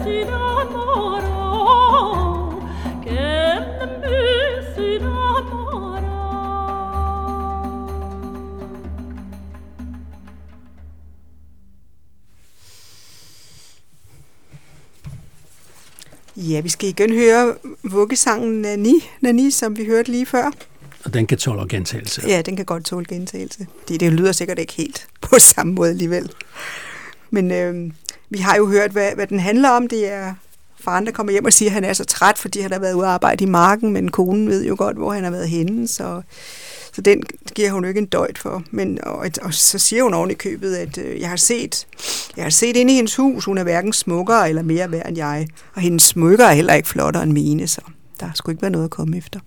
si innamorò, che di me si innamorò. Ja, vi skal igen høre vuggesangen Nani, Nani, som vi hørte lige før. Og den kan tåle gentagelse. Ja, den kan godt tåle gentagelse. Det, det lyder sikkert ikke helt på samme måde alligevel. Men øh, vi har jo hørt, hvad, hvad den handler om. Det er faren, der kommer hjem og siger, at han er så træt, fordi han har været ude at arbejde i marken, men konen ved jo godt, hvor han har været henne, så, så den giver hun jo ikke en døjt for. Men, og, og så siger hun oven i købet, at øh, jeg har set jeg har set inde i hendes hus, hun er hverken smukkere eller mere værd end jeg, og hendes smykker er heller ikke flottere end mine, så der skulle ikke være noget at komme efter.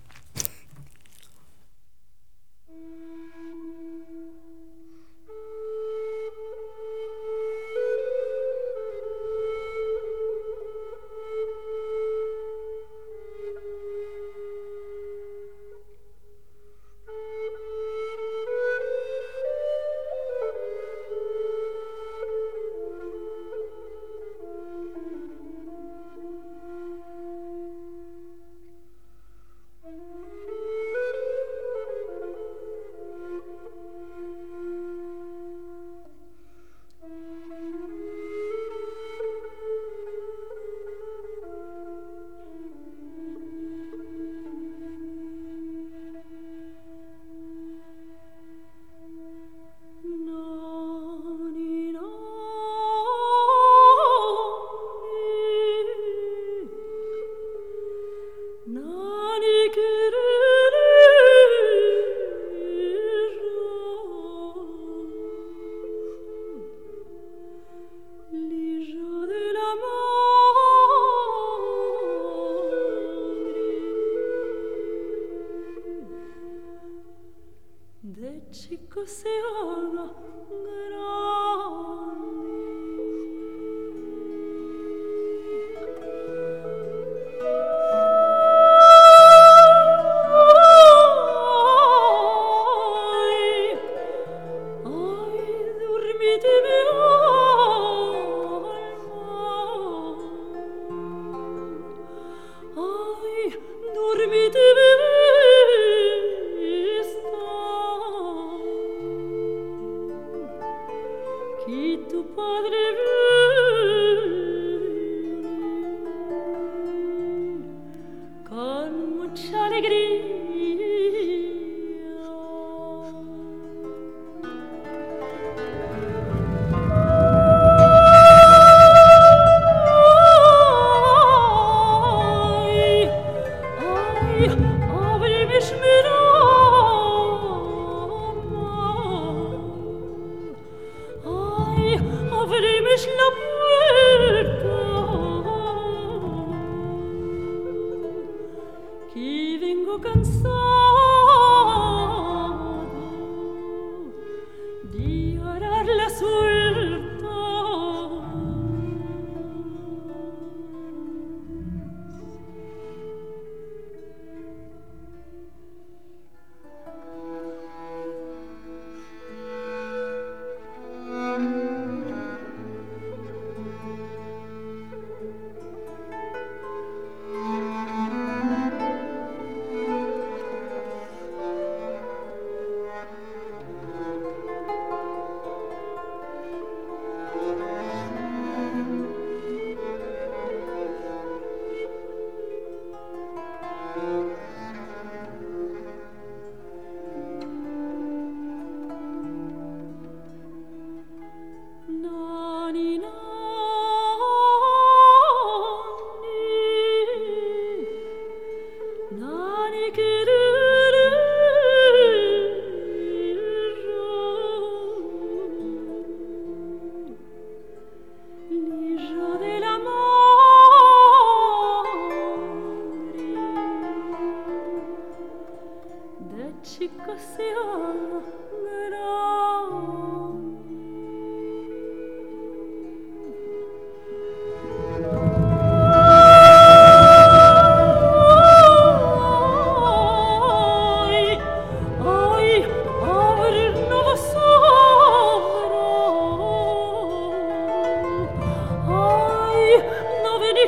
Chico se haga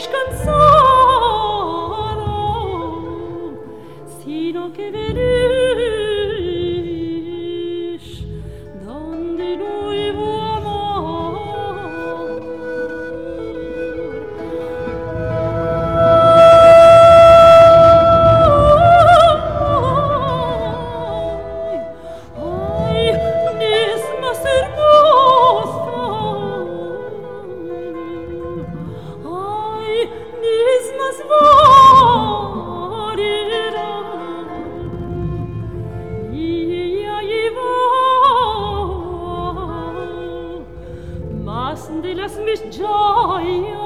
mich cansare, sino che venis, donde nuevo amor. Ay, nis más hermosa, ay, nis más varira, ia iva, mas de las mis gioia.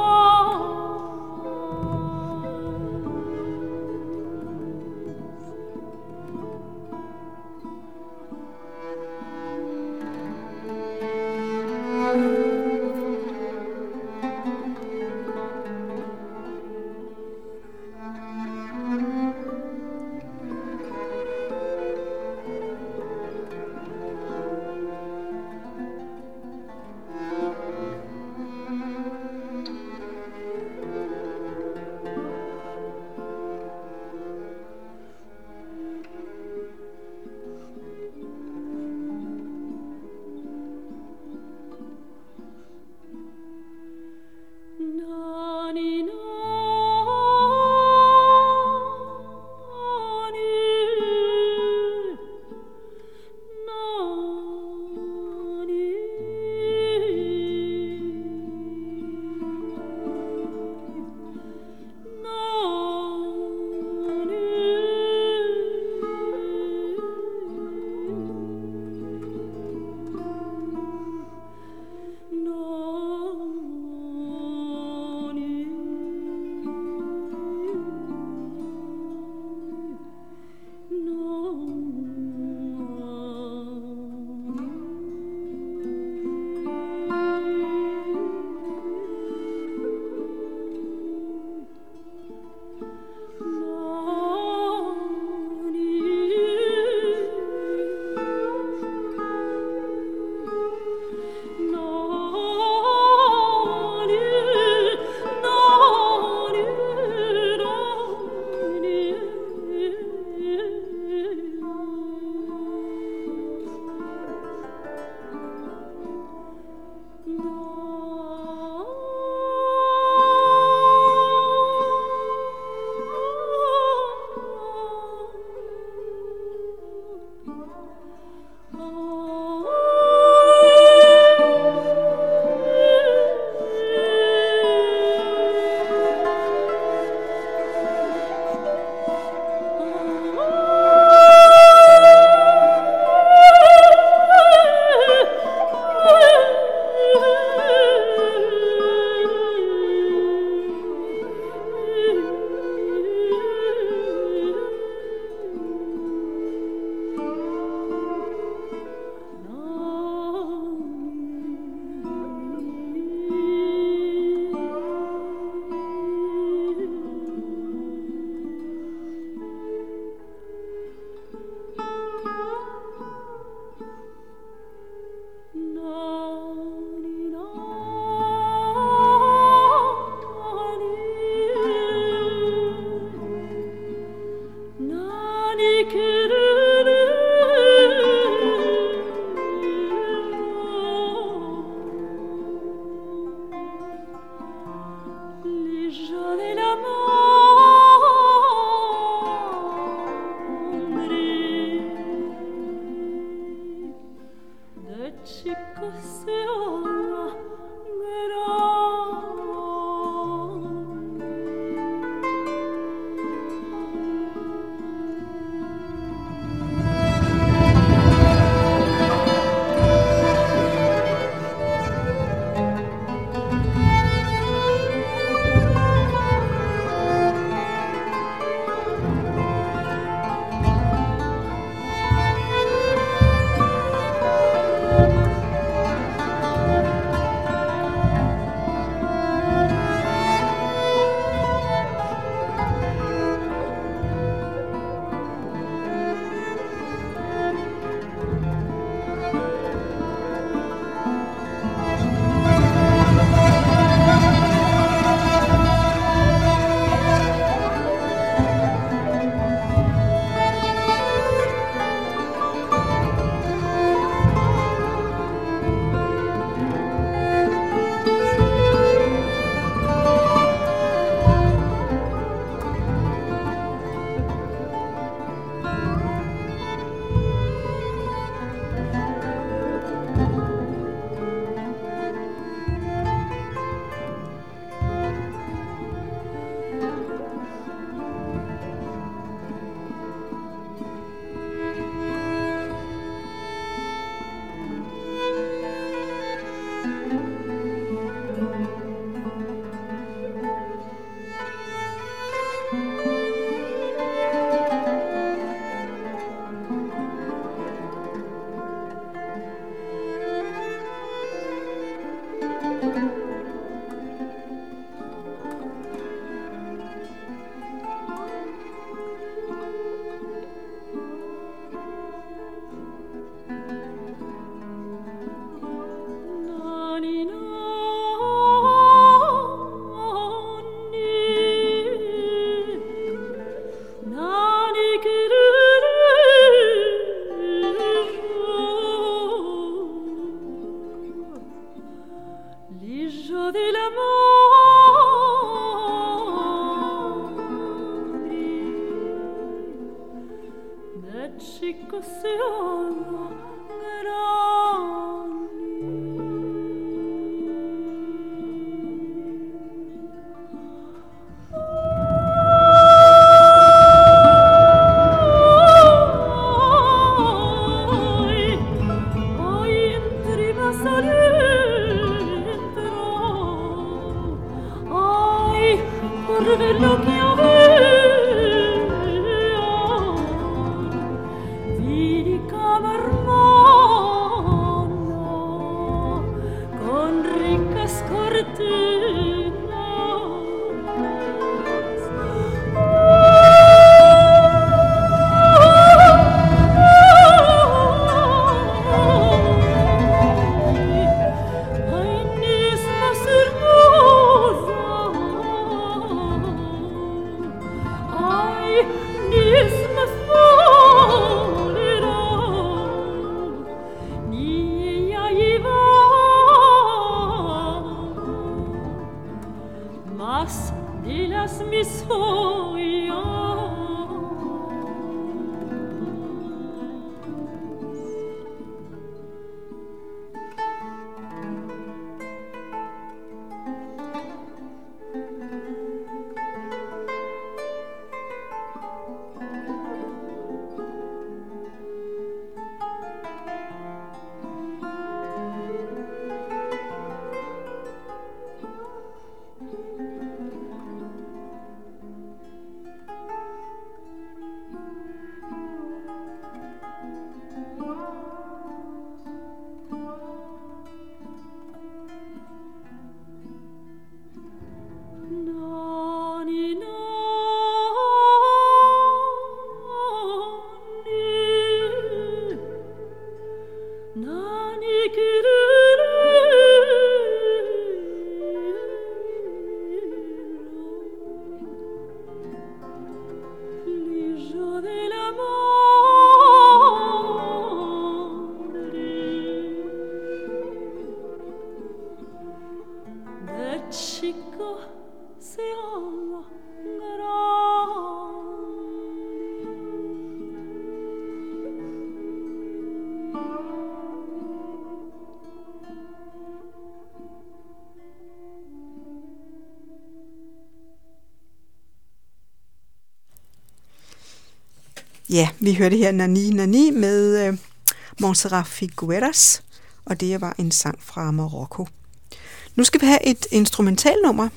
Ja, vi hørte her Nani Nani med øh, Montserrat Figueras, og det var en sang fra Marokko. Nu skal vi have et instrumentalnummer.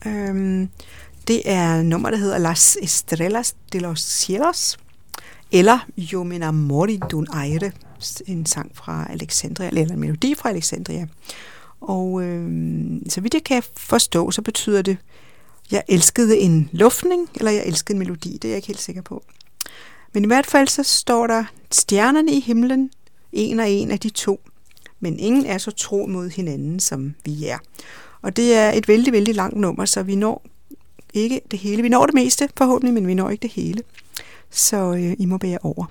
Øhm, det er nummer, der hedder Las Estrellas de los Cielos, eller Yo me enamoré de un aire, en sang fra Alexandria, eller en melodi fra Alexandria. Og øhm, så vidt jeg kan forstå, så betyder det, jeg elskede en luftning, eller jeg elskede en melodi, det er jeg ikke helt sikker på. Men i hvert fald så står der stjernerne i himlen, en og en af de to, men ingen er så tro mod hinanden, som vi er. Og det er et vældig, vældig langt nummer, så vi når ikke det hele. Vi når det meste forhåbentlig, men vi når ikke det hele. Så øh, I må bære over.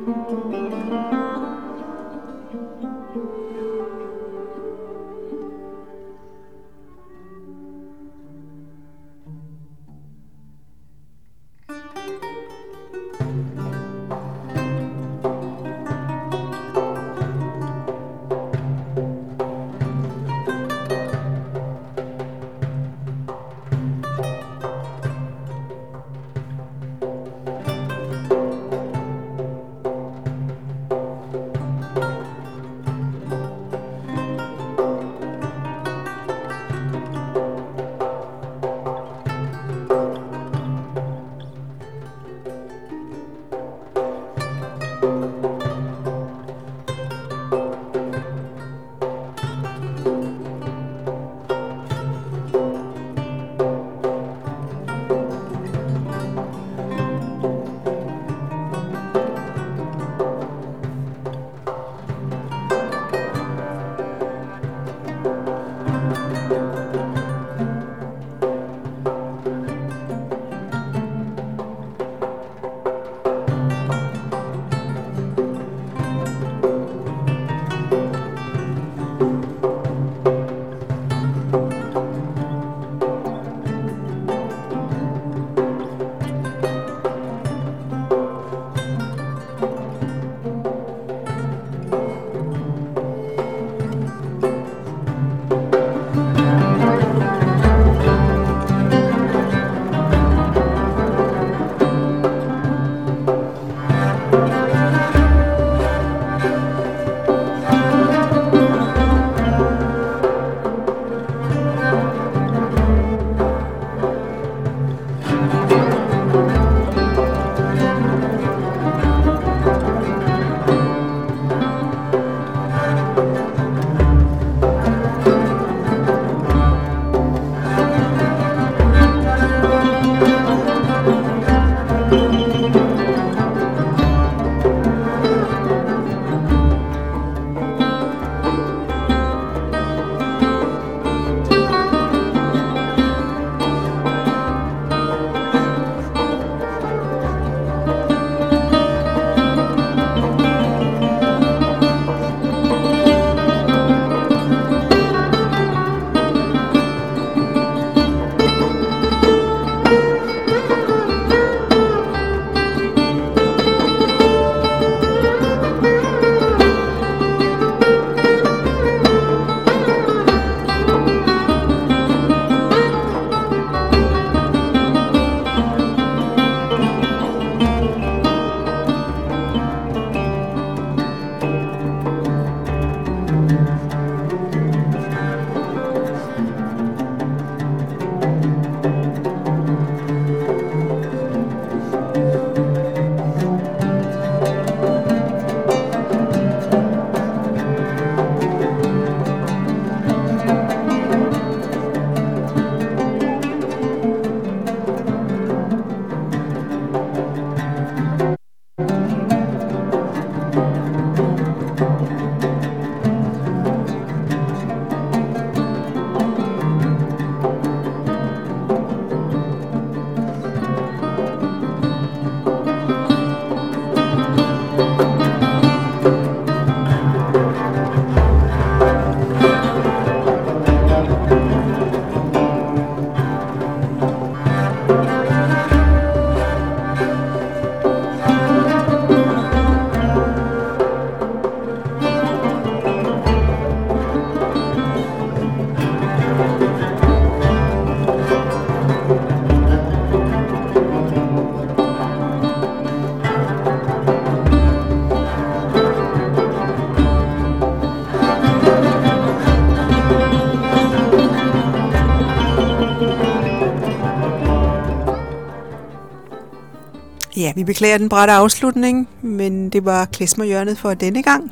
Ja, vi beklager den bratte afslutning, men det var klezmerhjørnet for denne gang.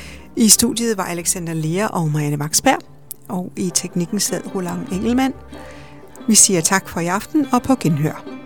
I studiet var Alexander Lea og Marianne Maxberg, og i teknikken sad Roland Engelmann. Vi siger tak for i aften og på genhør.